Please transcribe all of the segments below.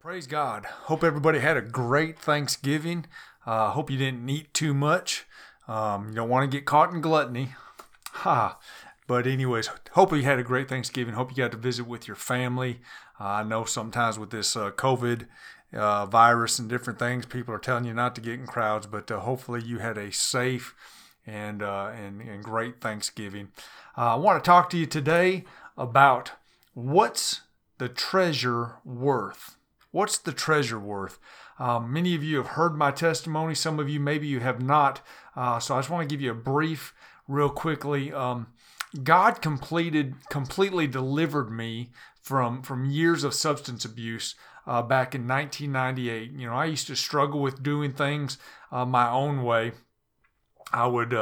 Praise God. Hope everybody had a great Thanksgiving. Hope you didn't eat too much. You don't want to get caught in gluttony. But anyways, hope you had a great Thanksgiving. Hope you got to visit with your family. I know sometimes with this COVID virus and different things, people are telling you not to get in crowds, but hopefully you had a safe and great Thanksgiving. I want to talk to you today about what's the treasure worth. What's the treasure worth? Many of you have heard my testimony. Some of you, maybe you have not. So I just want to give you a brief, real quickly. God completely delivered me from years of substance abuse back in 1998. You know, I used to struggle with doing things my own way. I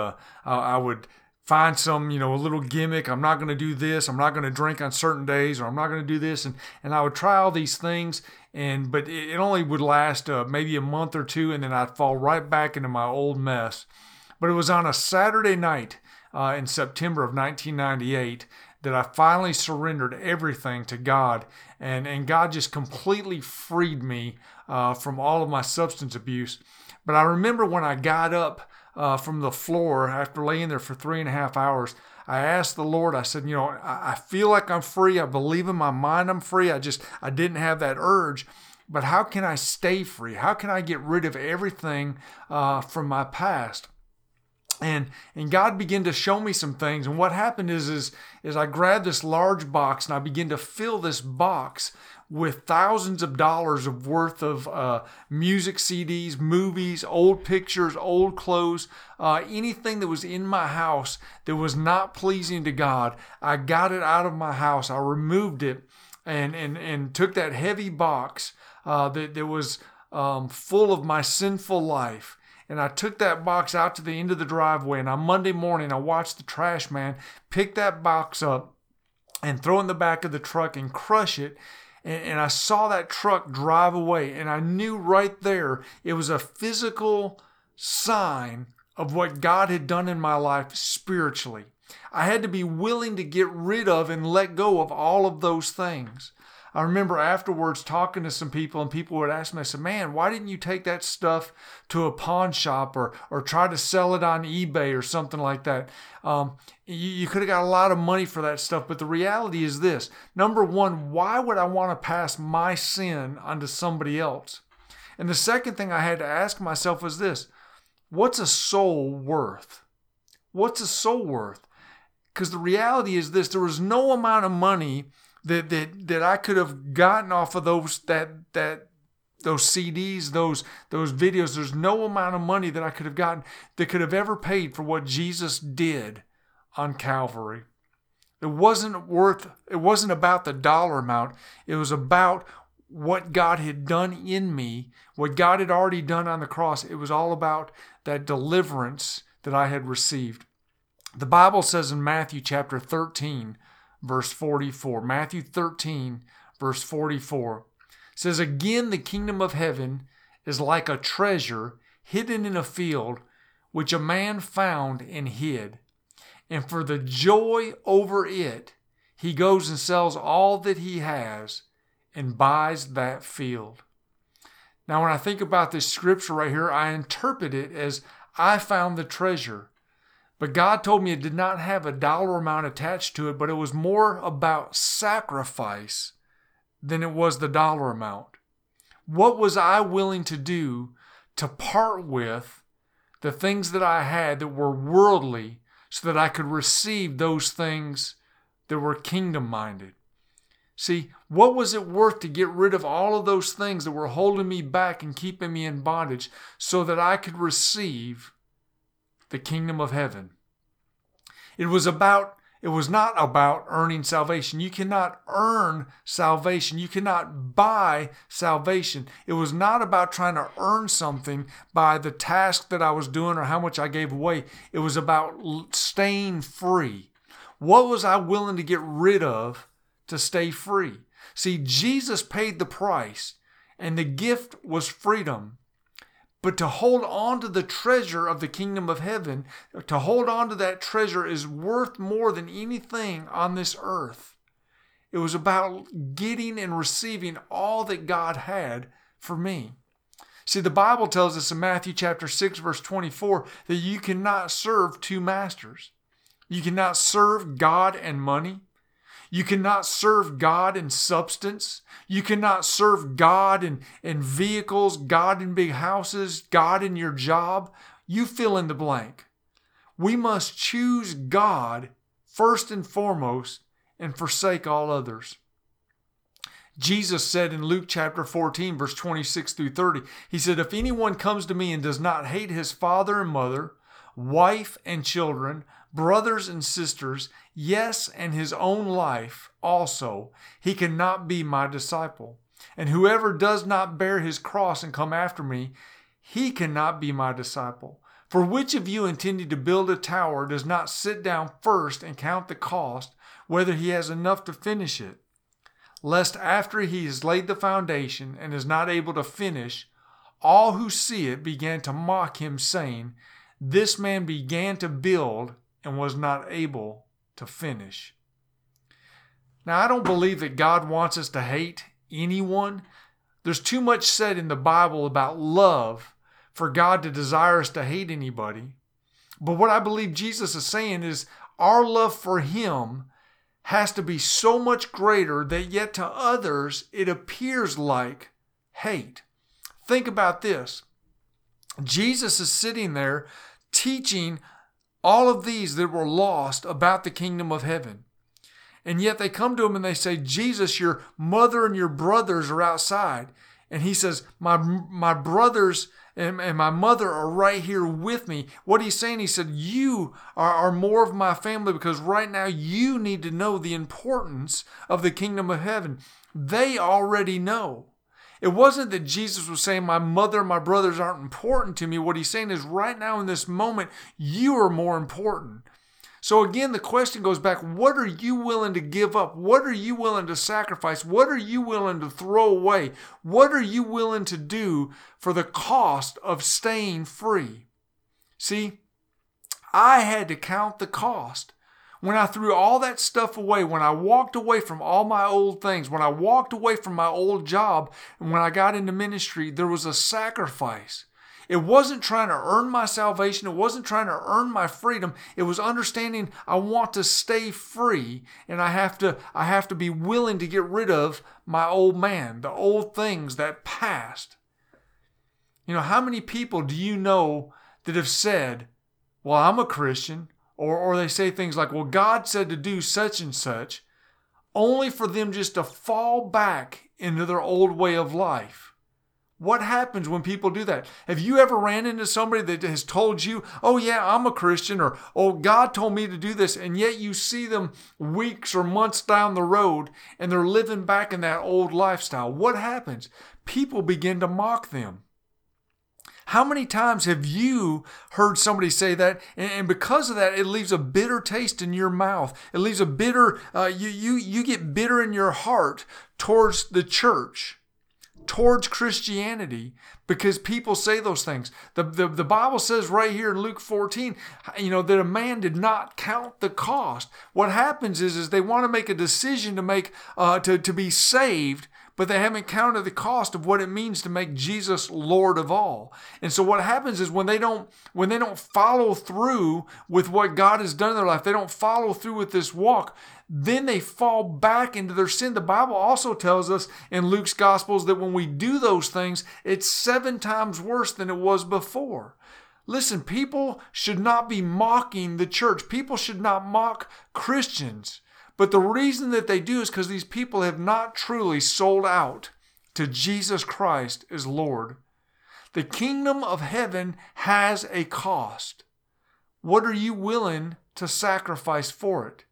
would find some, a little gimmick. I'm not going to do this. I'm not going to drink on certain days, or I'm not going to do this. And I would try all these things, but it only would last maybe a month or two, and then I'd fall right back into my old mess. But it was on a Saturday night in September of 1998 that I finally surrendered everything to God, and God just completely freed me from all of my substance abuse. But I remember when I got up from the floor after laying there for 3.5 hours, I asked the Lord, I said, I feel like I'm free. I believe in my mind I'm free. I didn't have that urge. But how can I stay free? How can I get rid of everything from my past? And God began to show me some things. And what happened is I grabbed this large box and I began to fill this box with thousands of dollars of worth of music CDs, movies, old pictures, old clothes, anything that was in my house that was not pleasing to God. I got it out of my house. I removed it and took that heavy box that was full of my sinful life. And I took that box out to the end of the driveway, and on Monday morning, I watched the trash man pick that box up and throw it in the back of the truck and crush it. And I saw that truck drive away, and I knew right there it was a physical sign of what God had done in my life spiritually. I had to be willing to get rid of and let go of all of those things. I remember afterwards talking to some people, and people would ask me, I said, man, why didn't you take that stuff to a pawn shop or try to sell it on eBay or something like that? You could have got a lot of money for that stuff, but the reality is this. Number one, why would I want to pass my sin onto somebody else? And the second thing I had to ask myself was this: what's a soul worth? What's a soul worth? Because the reality is this: there was no amount of money that I could have gotten off of those CDs, those videos. There's no amount of money that I could have gotten that could have ever paid for what Jesus did on Calvary. It wasn't about the dollar amount. It was about what God had done in me, what God had already done on the cross. It was all about that deliverance that I had received. The Bible says in Matthew chapter 13, verse 44. Matthew 13, verse 44 says, again, the kingdom of heaven is like a treasure hidden in a field, which a man found and hid. And for the joy over it, he goes and sells all that he has and buys that field. Now, when I think about this scripture right here, I interpret it as I found the treasure. But God told me it did not have a dollar amount attached to it, but it was more about sacrifice than it was the dollar amount. What was I willing to do to part with the things that I had that were worldly so that I could receive those things that were kingdom-minded? See, what was it worth to get rid of all of those things that were holding me back and keeping me in bondage so that I could receive the kingdom of heaven? It was not about earning salvation. You cannot earn salvation. You cannot buy salvation. It was not about trying to earn something by the task that I was doing or how much I gave away. It was about staying free. What was I willing to get rid of to stay free? See, Jesus paid the price, and the gift was freedom. But to hold on to the treasure of the kingdom of heaven, to hold on to that treasure is worth more than anything on this earth. It was about getting and receiving all that God had for me. See, the Bible tells us in Matthew chapter 6, verse 24, that you cannot serve two masters. You cannot serve God and money. You cannot serve God in substance. You cannot serve God in vehicles, God in big houses, God in your job. You fill in the blank. We must choose God first and foremost and forsake all others. Jesus said in Luke chapter 14, verse 26 through 30, he said, if anyone comes to me and does not hate his father and mother, wife and children, brothers and sisters, yes, and his own life also, he cannot be my disciple. And whoever does not bear his cross and come after me, he cannot be my disciple. For which of you intending to build a tower does not sit down first and count the cost, whether he has enough to finish it? Lest after he has laid the foundation and is not able to finish, all who see it began to mock him, saying, this man began to build and was not able to finish. Now, I don't believe that God wants us to hate anyone. There's too much said in the Bible about love for God to desire us to hate anybody. But what I believe Jesus is saying is our love for him has to be so much greater that yet to others it appears like hate. Think about this. Jesus is sitting there teaching all of these that were lost about the kingdom of heaven. And yet they come to him and they say, Jesus, your mother and your brothers are outside. And he says, my brothers and my mother are right here with me. What he's saying, he said, you are more of my family because right now you need to know the importance of the kingdom of heaven. They already know. It wasn't that Jesus was saying my mother and my brothers aren't important to me. What he's saying is right now in this moment, you are more important. So again, the question goes back, what are you willing to give up? What are you willing to sacrifice? What are you willing to throw away? What are you willing to do for the cost of staying free? See, I had to count the cost. When I threw all that stuff away, when I walked away from all my old things, when I walked away from my old job, and when I got into ministry, there was a sacrifice. It wasn't trying to earn my salvation. It wasn't trying to earn my freedom. It was understanding I want to stay free, and I have to be willing to get rid of my old man, the old things that past. You know, how many people do you know that have said, well, I'm a Christian, or they say things like, well, God said to do such and such, only for them just to fall back into their old way of life. What happens when people do that? Have you ever ran into somebody that has told you, oh yeah, I'm a Christian, or oh, God told me to do this, and yet you see them weeks or months down the road and they're living back in that old lifestyle? What happens? People begin to mock them. How many times have you heard somebody say that, and because of that, it leaves a bitter taste in your mouth. It leaves a bitter, you get bitter in your heart towards the church, towards Christianity, because people say those things. The Bible says right here in Luke 14, that a man did not count the cost. What happens is they want to make a decision to make to be saved, but they haven't counted the cost of what it means to make Jesus Lord of all. And so what happens is when they don't follow through with what God has done in their life, they don't follow through with this walk, then they fall back into their sin. The Bible also tells us in Luke's Gospels that when we do those things, it's 7 times worse than it was before. Listen, people should not be mocking the church. People should not mock Christians. But the reason that they do is because these people have not truly sold out to Jesus Christ as Lord. The kingdom of heaven has a cost. What are you willing to sacrifice for it?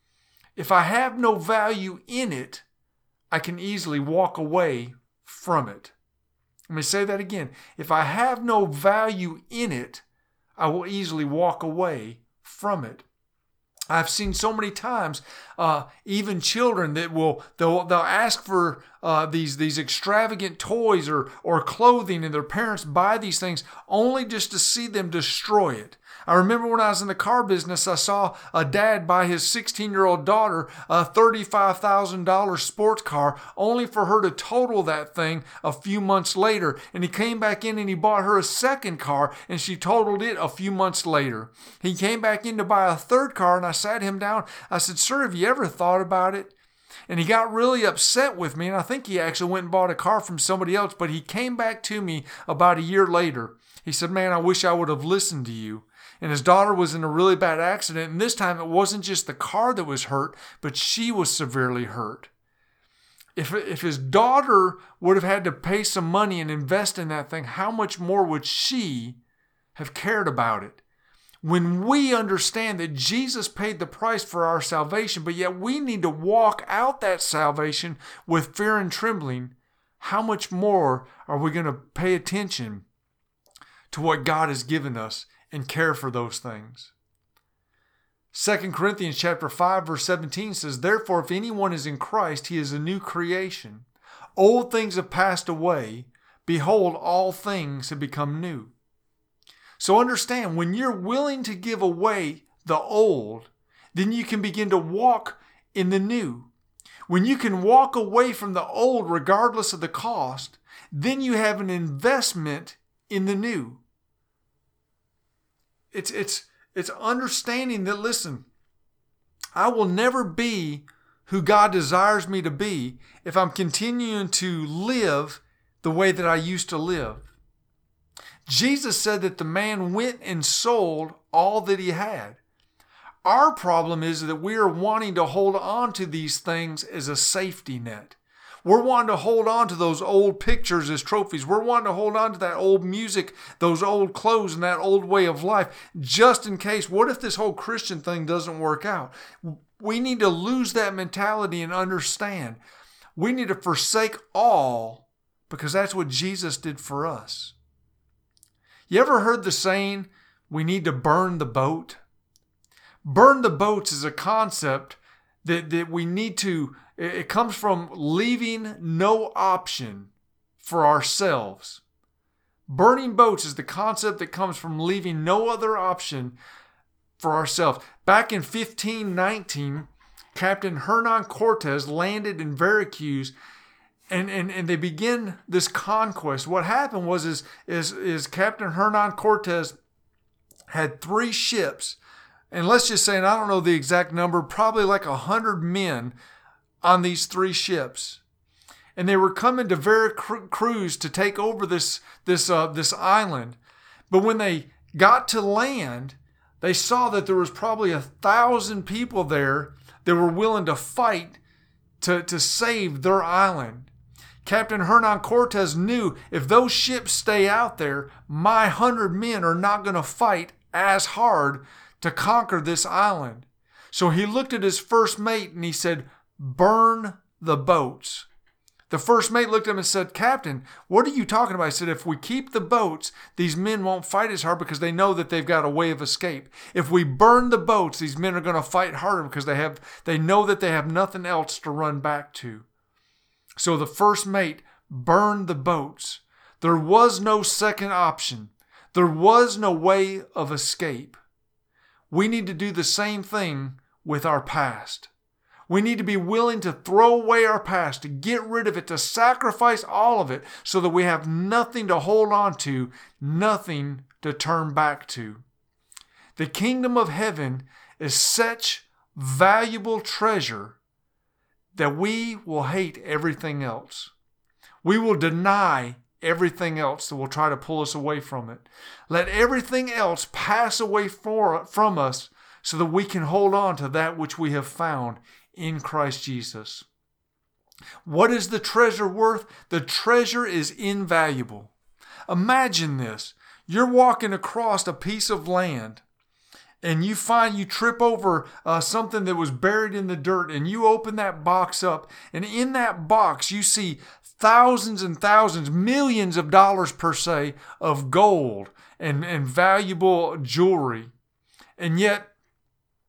If I have no value in it, I can easily walk away from it. Let me say that again. If I have no value in it, I will easily walk away from it. I've seen so many times even children that they'll ask for these extravagant toys or clothing, and their parents buy these things only just to see them destroy it. I remember when I was in the car business, I saw a dad buy his 16-year-old daughter a $35,000 sports car only for her to total that thing a few months later. And he came back in and he bought her a second car and she totaled it a few months later. He came back in to buy a third car and I sat him down. I said, "Sir, have you ever thought about it?" And he got really upset with me, and I think he actually went and bought a car from somebody else, but he came back to me about a year later. He said, "Man, I wish I would have listened to you." And his daughter was in a really bad accident, and this time it wasn't just the car that was hurt, but she was severely hurt. If his daughter would have had to pay some money and invest in that thing, how much more would she have cared about it? When we understand that Jesus paid the price for our salvation, but yet we need to walk out that salvation with fear and trembling, how much more are we going to pay attention to what God has given us and care for those things? 2 Corinthians chapter 5 verse 17 says, "Therefore, if anyone is in Christ, he is a new creation. Old things have passed away. Behold, all things have become new." So understand, when you're willing to give away the old, then you can begin to walk in the new. When you can walk away from the old regardless of the cost, then you have an investment in the new. It's understanding that, listen, I will never be who God desires me to be if I'm continuing to live the way that I used to live. Jesus said that the man went and sold all that he had. Our problem is that we are wanting to hold on to these things as a safety net. We're wanting to hold on to those old pictures as trophies. We're wanting to hold on to that old music, those old clothes, and that old way of life, just in case. What if this whole Christian thing doesn't work out? We need to lose that mentality and understand. We need to forsake all, because that's what Jesus did for us. You ever heard the saying, we need to burn the boat? Burn the boats is a concept that we need to. It comes from leaving no option for ourselves. Burning boats is the concept that comes from leaving no other option for ourselves. Back in 1519, Captain Hernan Cortez landed in Veracruz, and they begin this conquest. What happened was is Captain Hernan Cortez had 3 ships, and let's just say, and I don't know the exact number, probably like 100 men on these 3 ships, and they were coming to Veracruz to take over this island. But when they got to land, they saw that there was probably 1,000 people there that were willing to fight to save their island. Captain Hernan Cortez knew, if those ships stay out there, my 100 men are not going to fight as hard to conquer this island. So he looked at his first mate and he said, "Burn the boats." The first mate looked at him and said, "Captain, what are you talking about?" He said, "If we keep the boats, these men won't fight as hard because they know that they've got a way of escape. If we burn the boats, these men are going to fight harder because they know that they have nothing else to run back to." So the first mate burned the boats. There was no second option. There was no way of escape. We need to do the same thing with our past. We need to be willing to throw away our past, to get rid of it, to sacrifice all of it so that we have nothing to hold on to, nothing to turn back to. The kingdom of heaven is such valuable treasure that we will hate everything else. We will deny everything else that will try to pull us away from it. Let everything else pass away from us so that we can hold on to that which we have found in Christ Jesus. What is the treasure worth? The treasure is invaluable. Imagine this. You're walking across a piece of land and you trip over something that was buried in the dirt, and you open that box up, and in that box you see thousands and thousands, millions of dollars per se, of gold and valuable jewelry. And yet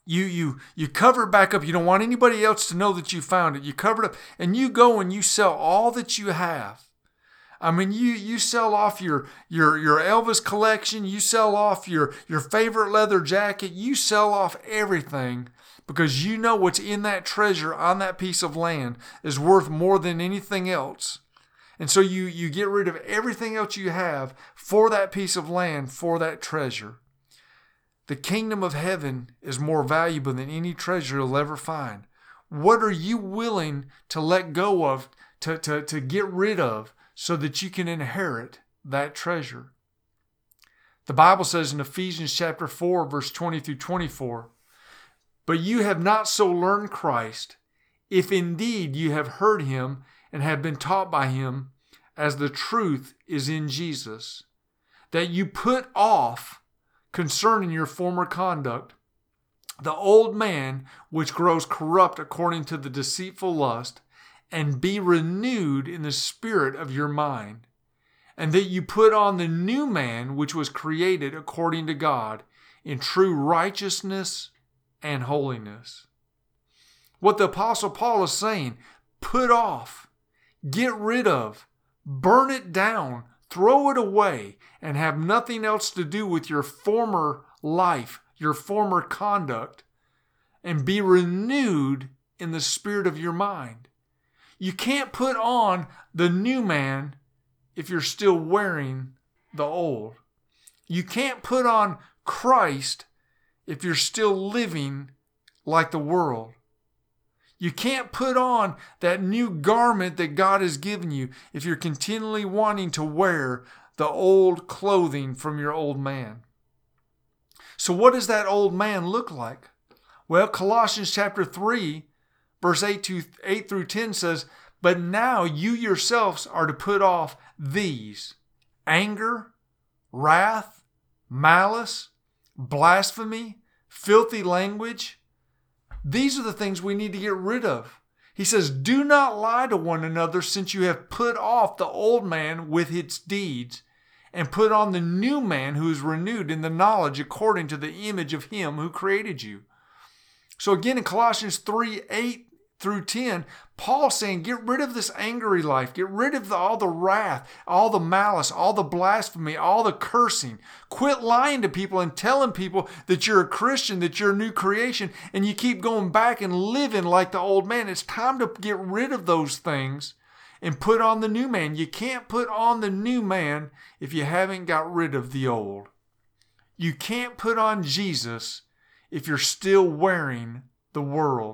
You cover it back up. You don't want anybody else to know that you found it. You cover it up and you go and you sell all that you have. I mean, you sell off your Elvis collection. You sell off your favorite leather jacket. You sell off everything because you know what's in that treasure on that piece of land is worth more than anything else. And so you get rid of everything else you have for that piece of land, for that treasure. The kingdom of heaven is more valuable than any treasure you'll ever find. What are you willing to let go of, to get rid of, so that you can inherit that treasure? The Bible says in Ephesians chapter 4, verse 20 through 24, "But you have not so learned Christ, if indeed you have heard him and have been taught by him, as the truth is in Jesus, that you put off concerning your former conduct the old man which grows corrupt according to the deceitful lust, and be renewed in the spirit of your mind, and that you put on the new man which was created according to God in true righteousness and holiness." What the Apostle Paul is saying, put off, get rid of, burn it down, throw it away, and have nothing else to do with your former life, your former conduct, and be renewed in the spirit of your mind. You can't put on the new man if you're still wearing the old. You can't put on Christ if you're still living like the world. You can't put on that new garment that God has given you if you're continually wanting to wear the old clothing from your old man. So what does that old man look like? Well, Colossians chapter 3, verse 8 through 10 says, "But now you yourselves are to put off these: anger, wrath, malice, blasphemy, filthy language." These are the things we need to get rid of. He says, "Do not lie to one another, since you have put off the old man with its deeds, and put on the new man who is renewed in the knowledge according to the image of him who created you." So again, in Colossians 3, 8 through 10, Paul's saying, get rid of this angry life. Get rid of all the wrath, all the malice, all the blasphemy, all the cursing. Quit lying to people and telling people that you're a Christian, that you're a new creation, and you keep going back and living like the old man. It's time to get rid of those things and put on the new man. You can't put on the new man if you haven't got rid of the old. You can't put on Jesus if you're still wearing the world.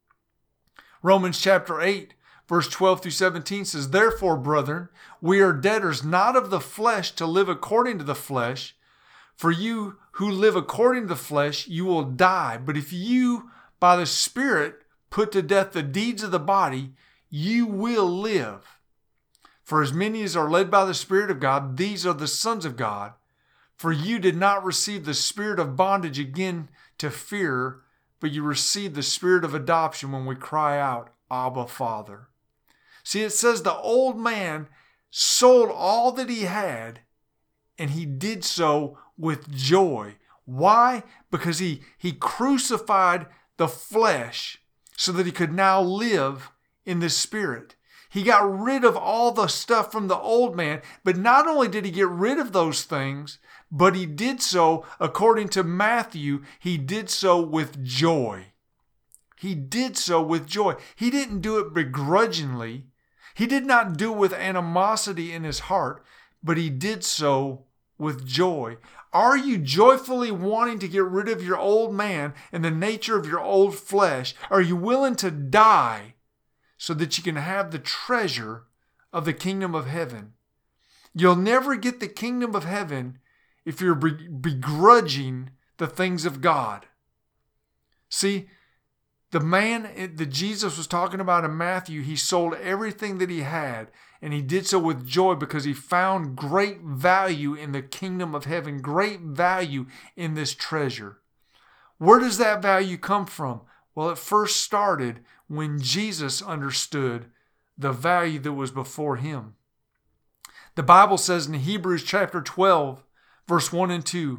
Romans chapter 8, verse 12 through 17 says, "Therefore, brethren, we are debtors not of the flesh to live according to the flesh. For you who live according to the flesh, you will die. But if you, by the Spirit, put to death the deeds of the body, you will live. For as many as are led by the Spirit of God, these are the sons of God. For you did not receive the spirit of bondage again to fear, but you received the spirit of adoption when we cry out, Abba, Father." See, it says the old man sold all that he had, and he did so with joy. Why? Because he crucified the flesh so that he could now live in the Spirit. He got rid of all the stuff from the old man, but not only did he get rid of those things, but he did so, according to Matthew, he did so with joy. He did so with joy. He didn't do it begrudgingly. He did not do it with animosity in his heart, but he did so with joy. Are you joyfully wanting to get rid of your old man and the nature of your old flesh? Are you willing to die so that you can have the treasure of the kingdom of heaven? You'll never get the kingdom of heaven if you're begrudging the things of God. See, the man that Jesus was talking about in Matthew, he sold everything that he had, and he did so with joy because he found great value in the kingdom of heaven, great value in this treasure. Where does that value come from? Well, it first started when Jesus understood the value that was before him. The Bible says in Hebrews chapter 12, verse 1 and 2,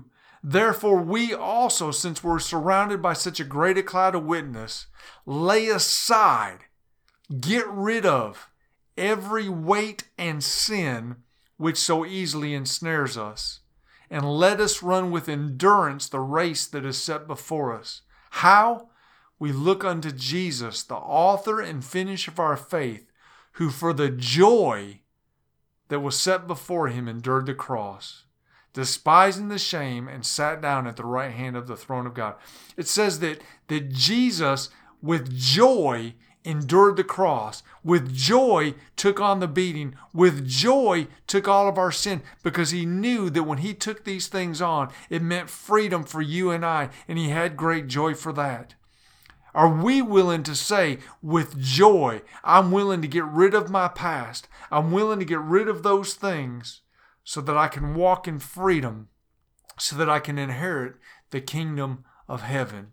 Therefore, we also, since we're surrounded by such a great a cloud of witness, lay aside, get rid of every weight and sin which so easily ensnares us, and let us run with endurance the race that is set before us. How? We look unto Jesus, the author and finisher of our faith, who for the joy that was set before him endured the cross, despising the shame, and sat down at the right hand of the throne of God. It says that Jesus, with joy, endured the cross, with joy took on the beating, with joy took all of our sin, because he knew that when he took these things on, it meant freedom for you and I, and he had great joy for that. Are we willing to say with joy, I'm willing to get rid of my past, I'm willing to get rid of those things so that I can walk in freedom, so that I can inherit the kingdom of heaven?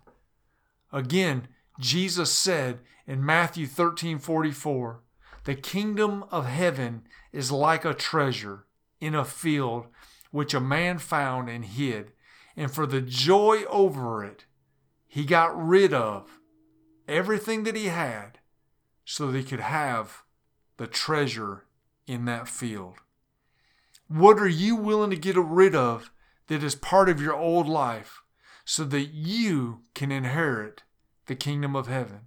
Again, Jesus said in Matthew 13:44, the kingdom of heaven is like a treasure in a field which a man found and hid. And for the joy over it, he got rid of everything that he had so that he could have the treasure in that field. What are you willing to get rid of that is part of your old life so that you can inherit the kingdom of heaven?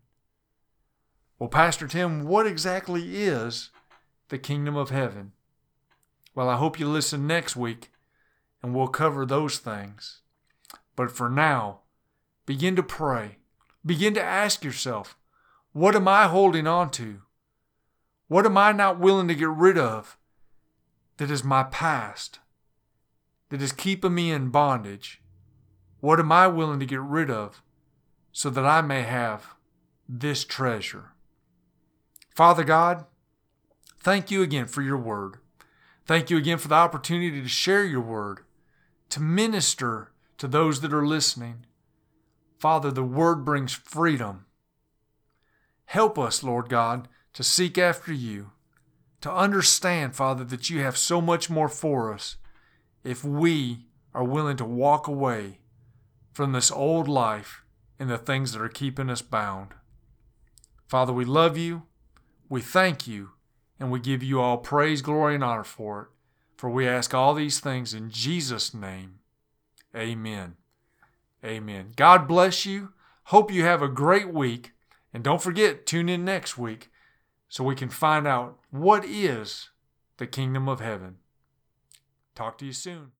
Well, Pastor Tim, what exactly is the kingdom of heaven? Well, I hope you listen next week and we'll cover those things. But for now, begin to pray. Begin to ask yourself, what am I holding on to? What am I not willing to get rid of that is my past, that is keeping me in bondage? What am I willing to get rid of so that I may have this treasure? Father God, thank you again for your word. Thank you again for the opportunity to share your word, to minister to those that are listening. Father, the word brings freedom. Help us, Lord God, to seek after you, to understand, Father, that you have so much more for us if we are willing to walk away from this old life and the things that are keeping us bound. Father, we love you, we thank you, and we give you all praise, glory, and honor for it. For we ask all these things in Jesus' name. Amen. Amen. God bless you. Hope you have a great week. And don't forget, tune in next week so we can find out what is the kingdom of heaven. Talk to you soon.